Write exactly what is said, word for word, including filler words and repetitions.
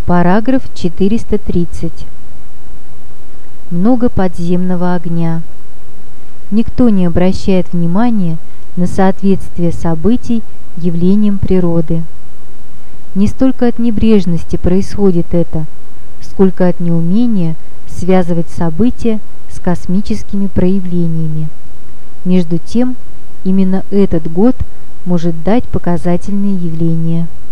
Параграф четыреста тридцать. Много подземного огня. Никто не обращает внимания на соответствие событий явлениям природы. Не столько от небрежности происходит это, сколько от неумения связывать события с космическими проявлениями. Между тем, именно этот год может дать показательные явления.